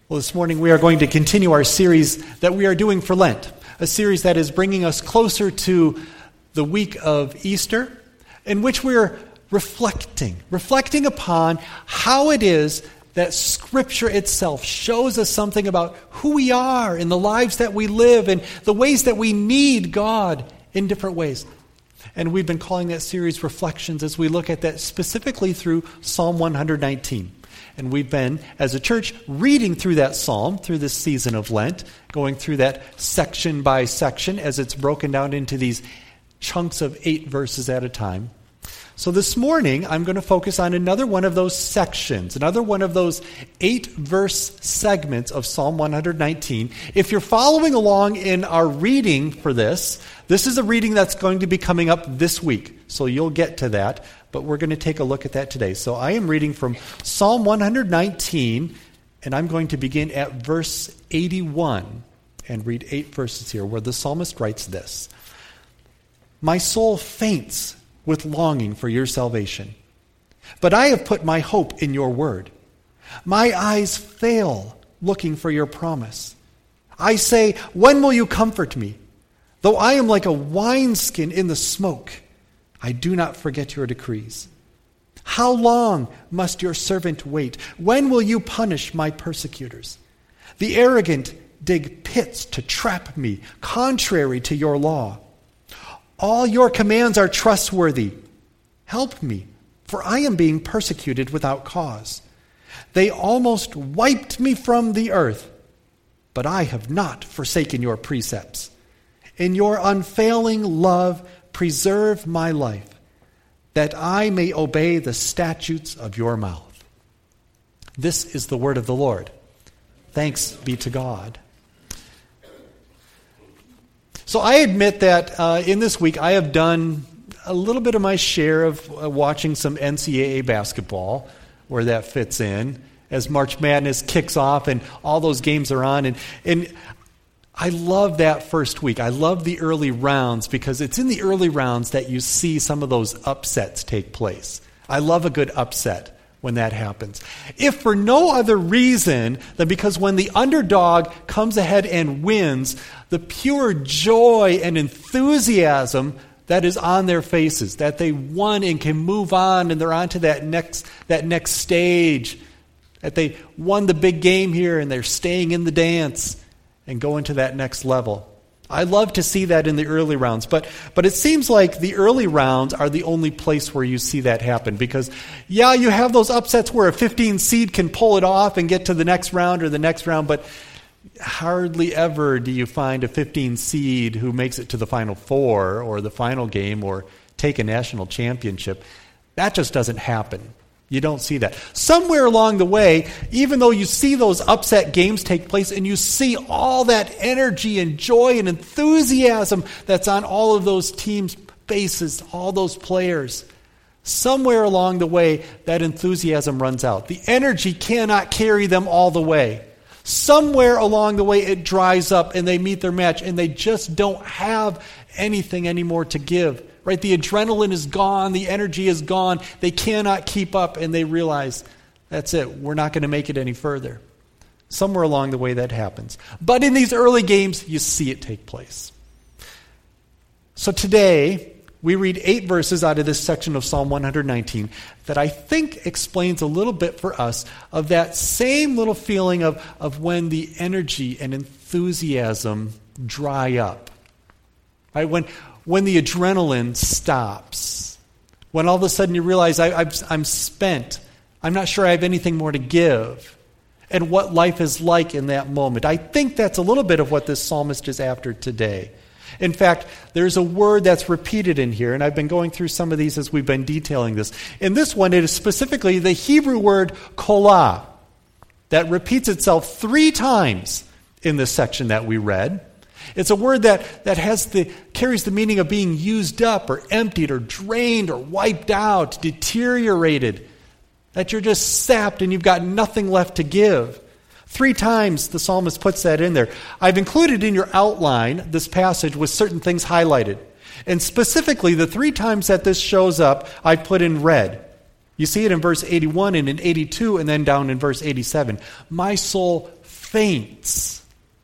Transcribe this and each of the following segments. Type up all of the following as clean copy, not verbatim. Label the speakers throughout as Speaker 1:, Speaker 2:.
Speaker 1: Well, this morning we are going to continue our series that we are doing for Lent, a series that is bringing us closer to the week of Easter, in which we're reflecting upon how it is that Scripture itself shows us something about who we are in the lives that we live and the ways that we need God in different ways. And we've been calling that series Reflections as we look at that specifically through Psalm 119. And we've been, as a church, reading through that psalm through this season of Lent, going through that section by section as it's broken down into these chunks of 8 verses at a time. So this morning, I'm going to focus on another one of those sections, another one of those 8-verse segments of Psalm 119. If you're following along in our reading for this is a reading that's going to be coming up this week, so you'll get to that, but we're going to take a look at that today. So I am reading from Psalm 119, and I'm going to begin at verse 81 and read 8 verses here, where the psalmist writes this: "My soul faints with longing for your salvation. But I have put my hope in your word. My eyes fail looking for your promise. I say, when will you comfort me? Though I am like a wineskin in the smoke, I do not forget your decrees. How long must your servant wait? When will you punish my persecutors? The arrogant dig pits to trap me, contrary to your law. All your commands are trustworthy. Help me, for I am being persecuted without cause. They almost wiped me from the earth, but I have not forsaken your precepts. In your unfailing love, preserve my life, that I may obey the statutes of your mouth." This is the word of the Lord. Thanks be to God. So I admit that in this week I have done a little bit of my share of watching some NCAA basketball, where that fits in, as March Madness kicks off and all those games are on. And I love that first week. I love the early rounds because it's in the early rounds that you see some of those upsets take place. I love a good upset when that happens. If for no other reason than because when the underdog comes ahead and wins, the pure joy and enthusiasm that is on their faces, that they won and can move on and they're on to that next stage, that they won the big game here and they're staying in the dance and going to that next level. I love to see that in the early rounds, but it seems like the early rounds are the only place where you see that happen because, yeah, you have those upsets where a 15 seed can pull it off and get to the next round or the next round, but hardly ever do you find a 15 seed who makes it to the Final Four or the final game or take a national championship. That just doesn't happen. You don't see that. Somewhere along the way, even though you see those upset games take place and you see all that energy and joy and enthusiasm that's on all of those teams' faces, all those players, somewhere along the way, that enthusiasm runs out. The energy cannot carry them all the way. Somewhere along the way, it dries up and they meet their match and they just don't have anything anymore to give. Right? The adrenaline is gone. The energy is gone. They cannot keep up, and they realize, that's it. We're not going to make it any further. Somewhere along the way, that happens. But in these early games, you see it take place. So today, we read 8 verses out of this section of Psalm 119 that I think explains a little bit for us of that same little feeling of when the energy and enthusiasm dry up. Right? When the adrenaline stops, when all of a sudden you realize I'm spent, I'm not sure I have anything more to give, and what life is like in that moment. I think that's a little bit of what this psalmist is after today. In fact, there's a word that's repeated in here, and I've been going through some of these as we've been detailing this. In this one, it is specifically the Hebrew word kolah that repeats itself 3 times in this section that we read. It's a word that carries the meaning of being used up or emptied or drained or wiped out, deteriorated, that you're just sapped and you've got nothing left to give. 3 times the psalmist puts that in there. I've included in your outline this passage with certain things highlighted. And specifically, the 3 times that this shows up, I put in red. You see it in verse 81 and in 82 and then down in verse 87. My soul faints.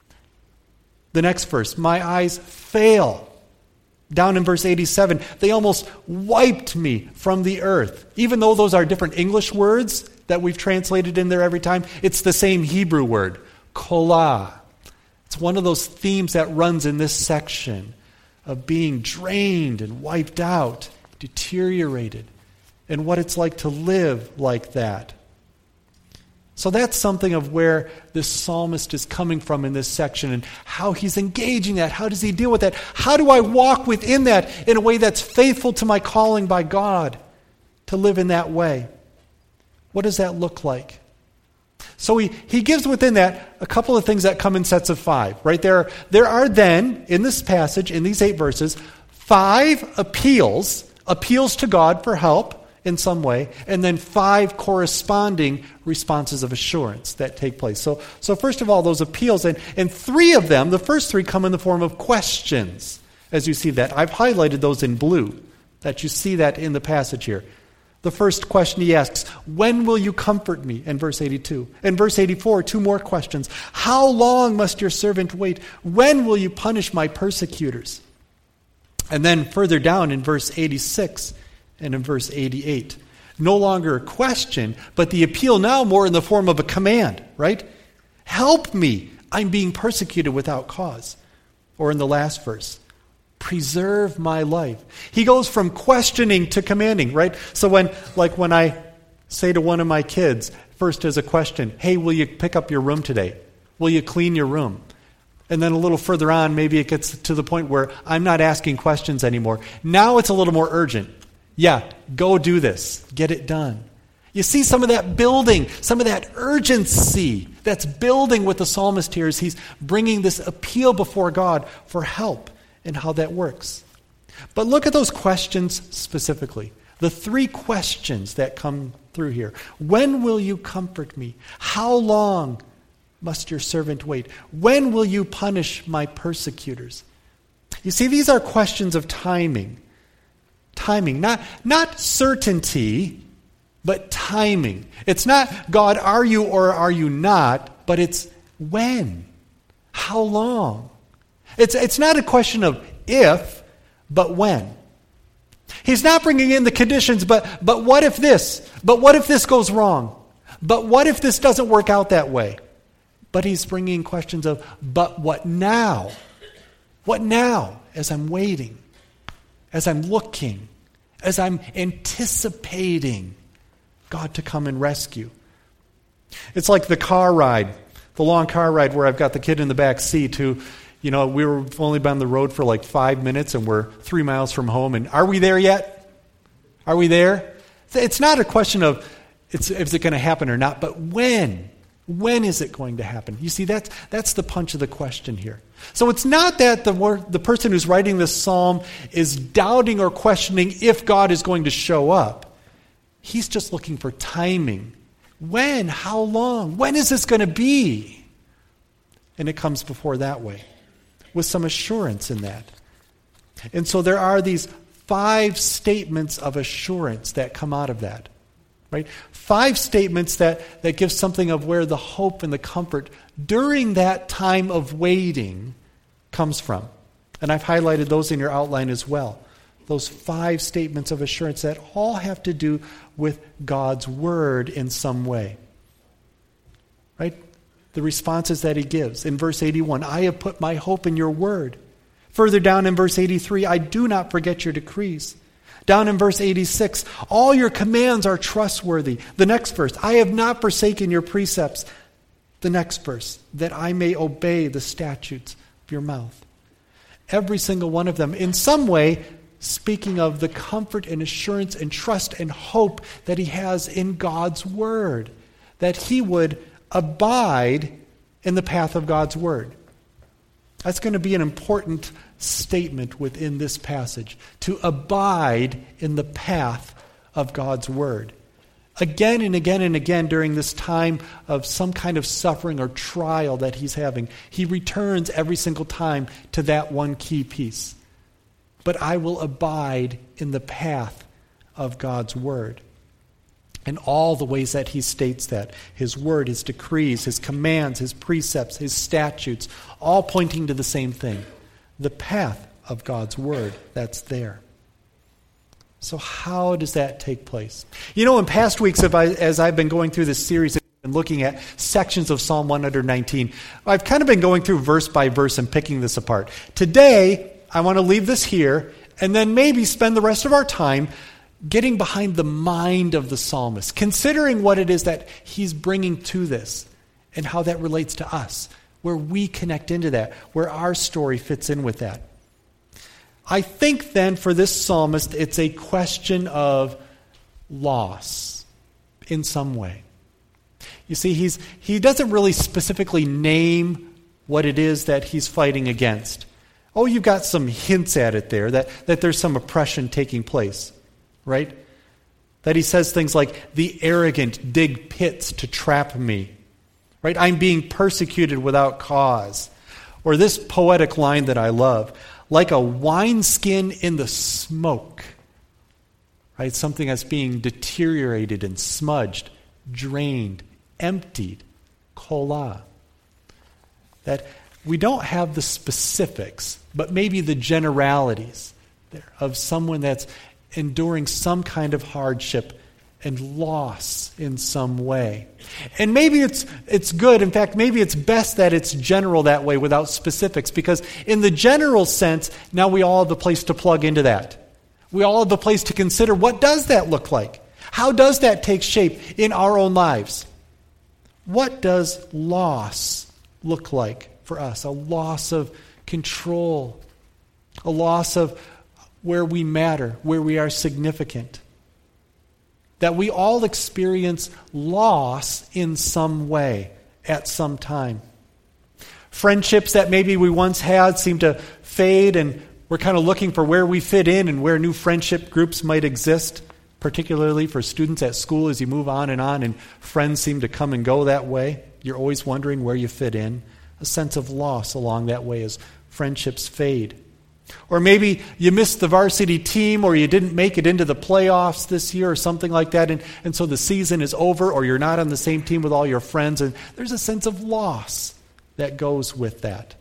Speaker 1: The next verse, my eyes fail. Down in verse 87, they almost wiped me from the earth. Even though those are different English words that we've translated in there every time, it's the same Hebrew word, kolah. It's one of those themes that runs in this section of being drained and wiped out, deteriorated, and what it's like to live like that. So that's something of where this psalmist is coming from in this section and how he's engaging that. How does he deal with that? How do I walk within that in a way that's faithful to my calling by God to live in that way? What does that look like? So he gives within that a couple of things that come in sets of 5. Right? There are then, in this passage, in these 8 verses, 5 appeals to God for help in some way, and then 5 corresponding responses of assurance that take place. So first of all, those appeals, and 3 of them, the first 3 come in the form of questions, as you see that. I've highlighted those in blue, that you see that in the passage here. The first question he asks, when will you comfort me? In verse 82. In verse 84, 2 more questions. How long must your servant wait? When will you punish my persecutors? And then further down in verse 86, and in verse 88. No longer a question, but the appeal now more in the form of a command, right? Help me, I'm being persecuted without cause. Or in the last verse, preserve my life. He goes from questioning to commanding, right? So when I say to one of my kids, first as a question, hey, will you pick up your room today? Will you clean your room? And then a little further on, maybe it gets to the point where I'm not asking questions anymore. Now it's a little more urgent. Yeah, go do this. Get it done. You see some of that building, some of that urgency that's building with the psalmist here as he's bringing this appeal before God for help and how that works. But look at those questions specifically. The 3 questions that come through here. When will you comfort me? How long must your servant wait? When will you punish my persecutors? You see, these are questions of timing. Timing, not certainty, but timing. It's not, God, are you or are you not, but it's when, how long. It's not a question of if, but when. He's not bringing in the conditions, but what if this? But what if this goes wrong? But what if this doesn't work out that way? But he's bringing questions of, but what now? What now as I'm waiting? As I'm looking, as I'm anticipating God to come and rescue. It's like the car ride, the long car ride where I've got the kid in the back seat who, we've only been on the road for like 5 minutes and we're 3 miles from home. And are we there yet? Are we there? It's not a question of is it going to happen or not, but when? When is it going to happen? You see, that's the punch of the question here. So it's not that the person who's writing this psalm is doubting or questioning if God is going to show up. He's just looking for timing. When? How long? When is this going to be? And it comes before that way, with some assurance in that. And so there are these 5 statements of assurance that come out of that. Right? 5 statements that give something of where the hope and the comfort during that time of waiting comes from. And I've highlighted those in your outline as well. Those 5 statements of assurance that all have to do with God's word in some way. Right? The responses that he gives. In verse 81, I have put my hope in your word. Further down in verse 83, I do not forget your decrees. Down in verse 86, all your commands are trustworthy. The next verse, I have not forsaken your precepts. The next verse, that I may obey the statutes of your mouth. Every single one of them, in some way, speaking of the comfort and assurance and trust and hope that he has in God's word. That he would abide in the path of God's word. That's going to be an important statement within this passage. To abide in the path of God's word. Again and again and again during this time of some kind of suffering or trial that he's having, he returns every single time to that one key piece. But I will abide in the path of God's word. And all the ways that he states that, his word, his decrees, his commands, his precepts, his statutes, all pointing to the same thing. The path of God's word that's there. So how does that take place? In past weeks, as I've been going through this series and looking at sections of Psalm 119, I've kind of been going through verse by verse and picking this apart. Today, I want to leave this here and then maybe spend the rest of our time getting behind the mind of the psalmist, considering what it is that he's bringing to this and how that relates to us, where we connect into that, where our story fits in with that. I think then for this psalmist, it's a question of loss in some way. You see, he doesn't really specifically name what it is that he's fighting against. Oh, you've got some hints at it there, that there's some oppression taking place. Right? That he says things like, the arrogant dig pits to trap me. Right? I'm being persecuted without cause. Or this poetic line that I love, like a wineskin in the smoke. Right? Something that's being deteriorated and smudged, drained, emptied. Kolah. That we don't have the specifics, but maybe the generalities there of someone that's enduring some kind of hardship and loss in some way. And maybe it's good. In fact, maybe it's best that it's general that way without specifics, because in the general sense, now we all have a place to plug into that. We all have a place to consider, what does that look like? How does that take shape in our own lives? What does loss look like for us? A loss of control, a loss of where we matter, where we are significant. That we all experience loss in some way at some time. Friendships that maybe we once had seem to fade, and we're kind of looking for where we fit in and where new friendship groups might exist, particularly for students at school as you move on, and friends seem to come and go that way. You're always wondering where you fit in. A sense of loss along that way as friendships fade. Or maybe you missed the varsity team, or you didn't make it into the playoffs this year or something like that, and so the season is over, or you're not on the same team with all your friends, and there's a sense of loss that goes with that.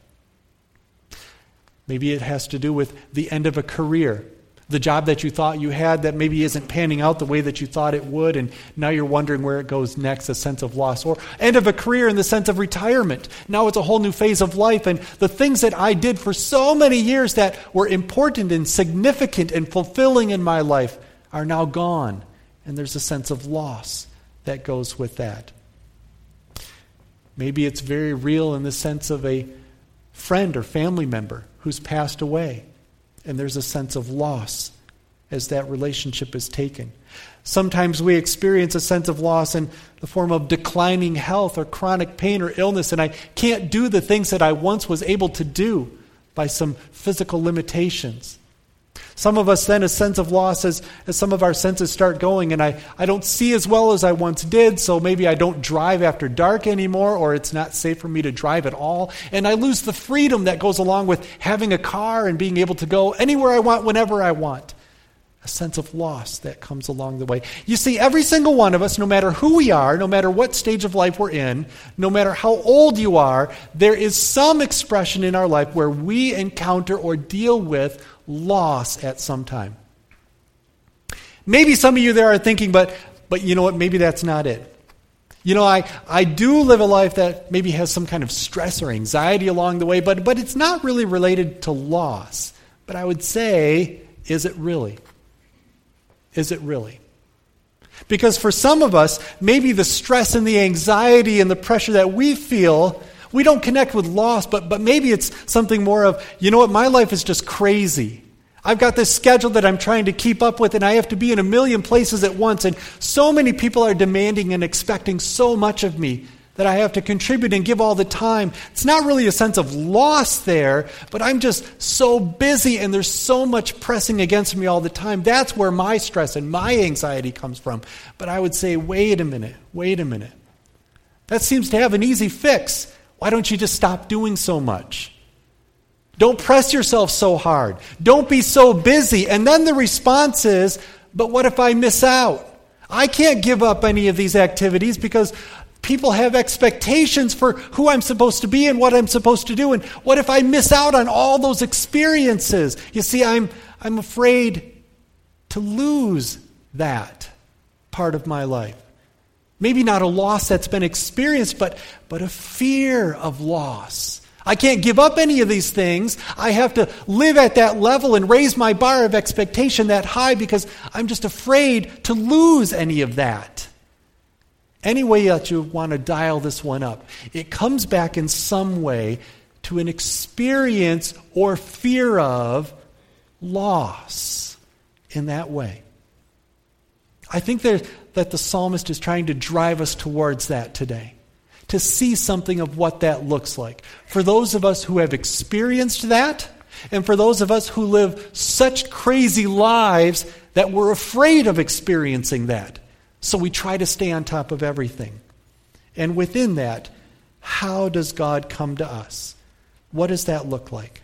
Speaker 1: Maybe it has to do with the end of a career. The job that you thought you had that maybe isn't panning out the way that you thought it would, and now you're wondering where it goes next, a sense of loss. Or end of a career in the sense of retirement. Now it's a whole new phase of life, and the things that I did for so many years that were important and significant and fulfilling in my life are now gone, and there's a sense of loss that goes with that. Maybe it's very real in the sense of a friend or family member who's passed away. And there's a sense of loss as that relationship is taken. Sometimes we experience a sense of loss in the form of declining health or chronic pain or illness, and I can't do the things that I once was able to do by some physical limitations. Some of us then a sense of loss as some of our senses start going, and I don't see as well as I once did, so maybe I don't drive after dark anymore, or it's not safe for me to drive at all, and I lose the freedom that goes along with having a car and being able to go anywhere I want, whenever I want. A sense of loss that comes along the way. You see, every single one of us, no matter who we are, no matter what stage of life we're in, no matter how old you are, there is some expression in our life where we encounter or deal with loss at some time. Maybe some of you there are thinking, but you know what, maybe that's not it. You know, I do live a life that maybe has some kind of stress or anxiety along the way, but it's not really related to loss. But I would say, is it really? Is it really? Because for some of us, maybe the stress and the anxiety and the pressure that we feel, we don't connect with loss, but maybe it's something more of, you know what, my life is just crazy. I've got this schedule that I'm trying to keep up with, and I have to be in a million places at once, and so many people are demanding and expecting so much of me that I have to contribute and give all the time. It's not really a sense of loss there, but I'm just so busy and there's so much pressing against me all the time. That's where my stress and my anxiety comes from. But I would say, wait a minute. That seems to have an easy fix. Why don't you just stop doing so much? Don't press yourself so hard. Don't be so busy. And then the response is, but what if I miss out? I can't give up any of these activities because people have expectations for who I'm supposed to be and what I'm supposed to do. And what if I miss out on all those experiences? You see, I'm afraid to lose that part of my life. Maybe not a loss that's been experienced, but a fear of loss. I can't give up any of these things. I have to live at that level and raise my bar of expectation that high because I'm just afraid to lose any of that. Any way that you want to dial this one up, it comes back in some way to an experience or fear of loss in that way. I think that the psalmist is trying to drive us towards that today, to see something of what that looks like. For those of us who have experienced that, and for those of us who live such crazy lives that we're afraid of experiencing that. So we try to stay on top of everything. And within that, how does God come to us? What does that look like?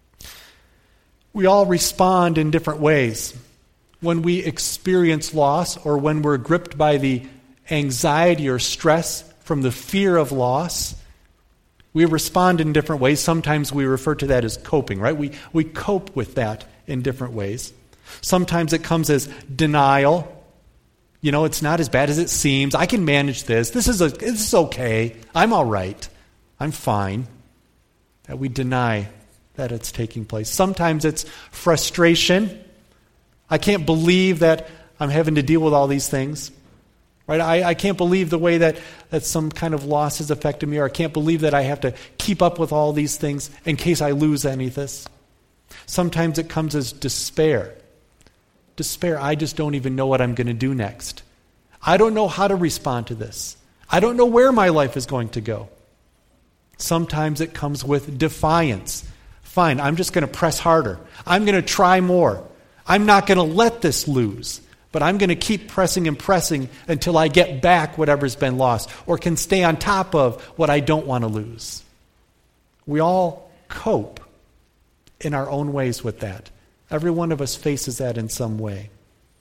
Speaker 1: We all respond in different ways. When we experience loss or when we're gripped by the anxiety or stress from the fear of loss, we respond in different ways. Sometimes we refer to that as coping, right? We cope with that in different ways. Sometimes it comes as denial. You know, it's not as bad as it seems. I can manage this. This is okay. I'm all right. I'm fine. That we deny that it's taking place. Sometimes it's frustration. I can't believe that I'm having to deal with all these things. Right? I can't believe the way that some kind of loss has affected me, or I can't believe that I have to keep up with all these things in case I lose any of this. Sometimes it comes as despair. Despair, I just don't even know what I'm going to do next. I don't know how to respond to this. I don't know where my life is going to go. Sometimes it comes with defiance. Fine, I'm just going to press harder. I'm going to try more. I'm not going to let this lose, but I'm going to keep pressing and pressing until I get back whatever's been lost or can stay on top of what I don't want to lose. We all cope in our own ways with that. Every one of us faces that in some way.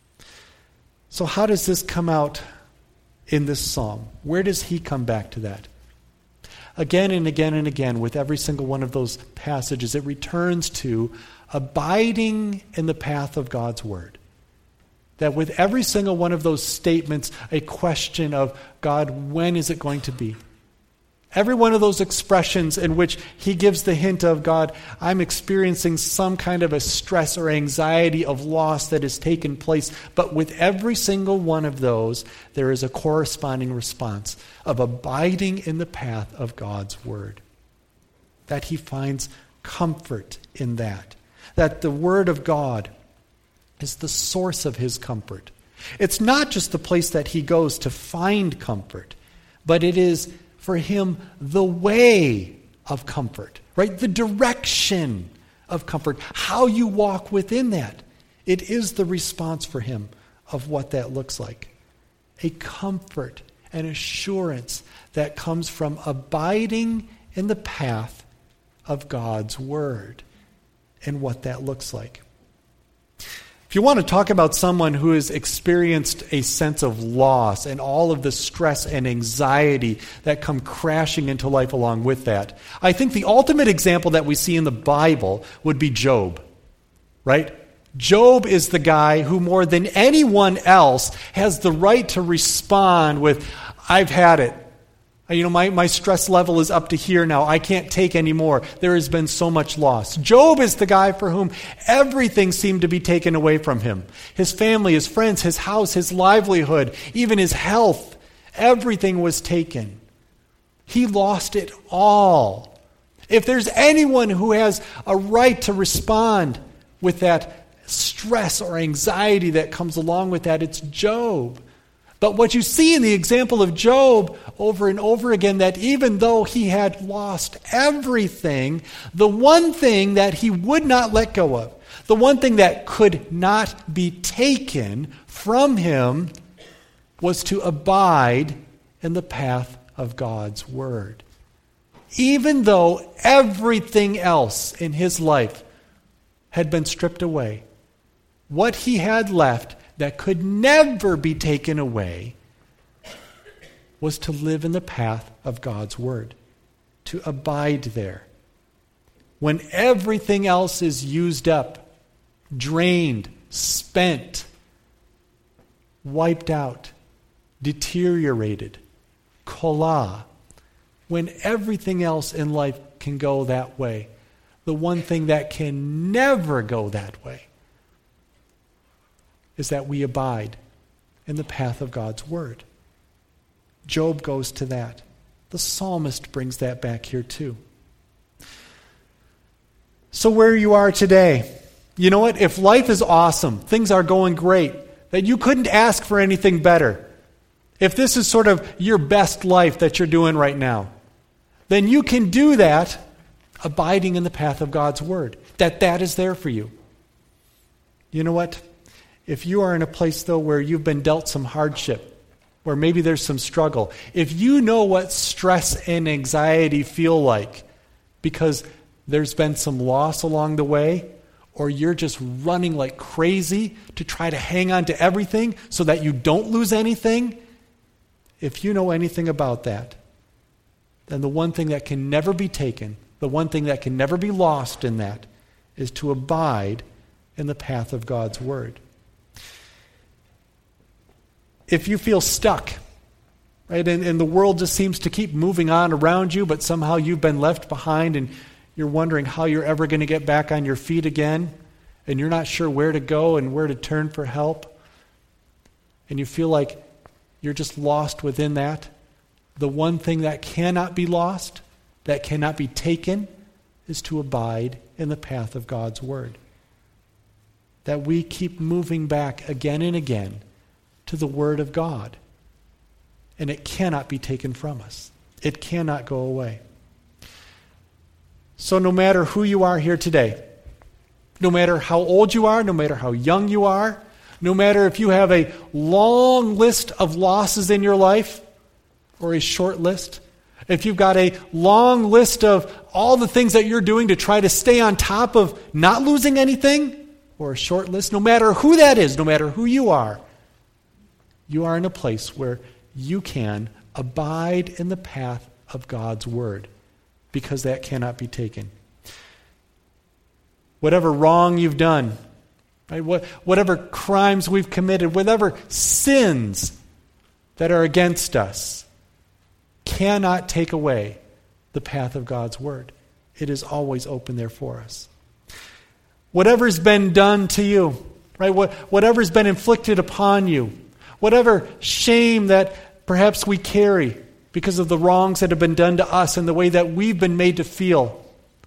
Speaker 1: So how does this come out in this psalm? Where does he come back to that? Again and again and again, with every single one of those passages, it returns to abiding in the path of God's word. That with every single one of those statements, a question of, God, when is it going to be? Every one of those expressions in which he gives the hint of, God, I'm experiencing some kind of a stress or anxiety of loss that has taken place. But with every single one of those, there is a corresponding response of abiding in the path of God's word. That he finds comfort in that. That the word of God is the source of his comfort. It's not just the place that he goes to find comfort, but it is for him the way of comfort, right? The direction of comfort, how you walk within that. It is the response for him of what that looks like. A comfort and assurance that comes from abiding in the path of God's word and what that looks like. If you want to talk about someone who has experienced a sense of loss and all of the stress and anxiety that come crashing into life along with that, I think the ultimate example that we see in the Bible would be Job, right? Job is the guy who more than anyone else has the right to respond with, I've had it. You know, my stress level is up to here now. I can't take any more. There has been so much loss. Job is the guy for whom everything seemed to be taken away from him. His family, his friends, his house, his livelihood, even his health. Everything was taken. He lost it all. If there's anyone who has a right to respond with that stress or anxiety that comes along with that, it's Job. But what you see in the example of Job over and over again, that even though he had lost everything, the one thing that he would not let go of, the one thing that could not be taken from him, was to abide in the path of God's word. Even though everything else in his life had been stripped away, what he had left that could never be taken away was to live in the path of God's Word, to abide there. When everything else is used up, drained, spent, wiped out, deteriorated, kolah, when everything else in life can go that way, the one thing that can never go that way is that we abide in the path of God's Word. Job goes to that. The psalmist brings that back here too. So where you are today, you know what? If life is awesome, things are going great, that you couldn't ask for anything better, if this is sort of your best life that you're doing right now, then you can do that abiding in the path of God's Word, that is there for you. You know what? If you are in a place, though, where you've been dealt some hardship, where maybe there's some struggle, if you know what stress and anxiety feel like because there's been some loss along the way, or you're just running like crazy to try to hang on to everything so that you don't lose anything, if you know anything about that, then the one thing that can never be taken, the one thing that can never be lost in that, is to abide in the path of God's Word. If you feel stuck, right, and the world just seems to keep moving on around you, but somehow you've been left behind and you're wondering how you're ever going to get back on your feet again, and you're not sure where to go and where to turn for help, and you feel like you're just lost within that, the one thing that cannot be lost, that cannot be taken, is to abide in the path of God's Word. That we keep moving back again and again to the Word of God. And it cannot be taken from us. It cannot go away. So no matter who you are here today, no matter how old you are, no matter how young you are, no matter if you have a long list of losses in your life or a short list, if you've got a long list of all the things that you're doing to try to stay on top of not losing anything, or a short list, no matter who that is, no matter who you are in a place where you can abide in the path of God's Word, because that cannot be taken. Whatever wrong you've done, right? Whatever crimes we've committed, whatever sins that are against us, cannot take away the path of God's Word. It is always open there for us. Whatever's been done to you, right? Whatever's been inflicted upon you, whatever shame that perhaps we carry because of the wrongs that have been done to us and the way that we've been made to feel,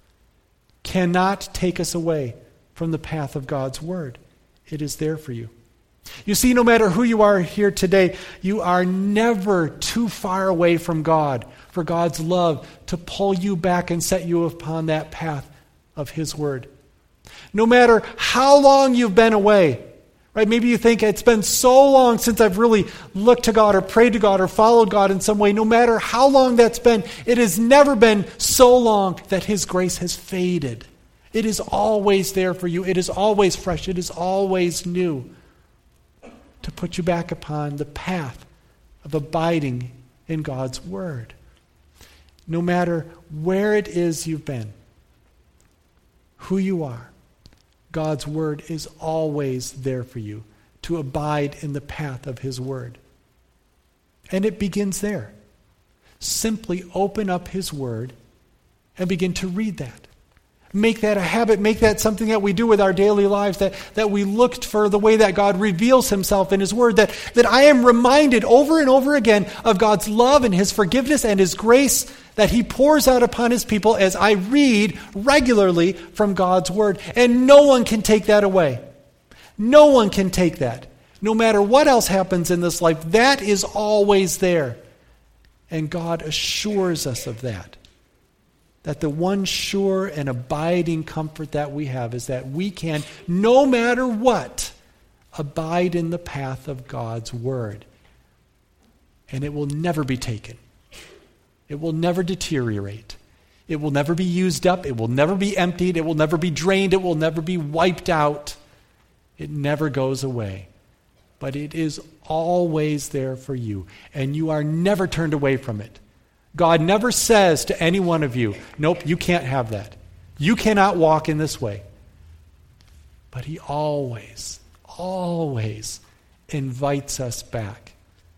Speaker 1: cannot take us away from the path of God's Word. It is there for you. You see, no matter who you are here today, you are never too far away from God for God's love to pull you back and set you upon that path of His Word. No matter how long you've been away, right? Maybe you think it's been so long since I've really looked to God or prayed to God or followed God in some way. No matter how long that's been, it has never been so long that His grace has faded. It is always there for you. It is always fresh. It is always new to put you back upon the path of abiding in God's Word. No matter where it is you've been, who you are, God's Word is always there for you to abide in the path of His Word. And it begins there. Simply open up His Word and begin to read that. Make that a habit. Make that something that we do with our daily lives, that we looked for the way that God reveals Himself in His Word, that I am reminded over and over again of God's love and His forgiveness and His grace that He pours out upon His people as I read regularly from God's Word. And no one can take that away. No one can take that. No matter what else happens in this life, that is always there. And God assures us of that. That the one sure and abiding comfort that we have is that we can, no matter what, abide in the path of God's Word. And it will never be taken. It will never deteriorate. It will never be used up. It will never be emptied. It will never be drained. It will never be wiped out. It never goes away but it is always there for you, and you are never turned away from it. God never says to any one of you, nope, you can't have that. You cannot walk in this way. But he always, always invites us back.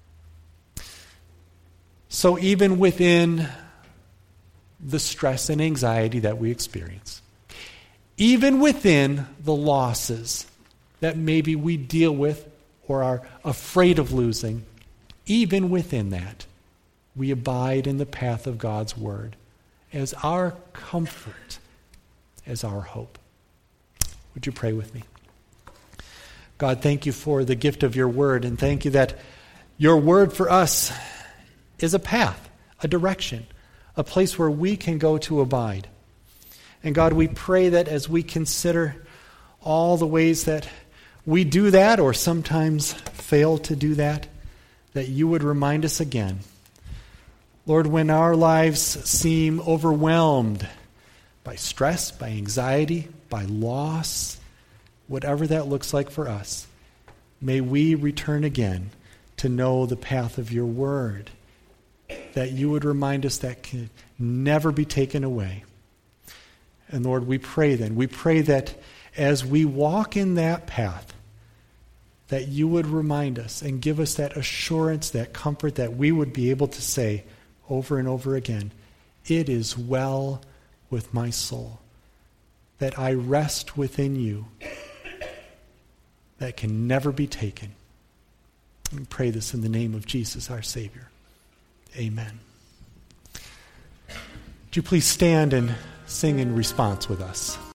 Speaker 1: So even within the stress and anxiety that we experience, even within the losses that maybe we deal with or are afraid of losing, even within that, we abide in the path of God's word as our comfort, as our hope. Would you pray with me? God, thank you for the gift of your word, and thank you that your word for us is a path, a direction, a place where we can go to abide. And God, we pray that as we consider all the ways that we do that or sometimes fail to do that, that you would remind us again. Lord, when our lives seem overwhelmed by stress, by anxiety, by loss, whatever that looks like for us, may we return again to know the path of your word, that you would remind us that can never be taken away. And Lord, we pray that as we walk in that path, that you would remind us and give us that assurance, that comfort, that we would be able to say over and over again, it is well with my soul, that I rest within you, that can never be taken. We pray this in the name of Jesus, our Savior. Amen. Would you please stand and sing in response with us?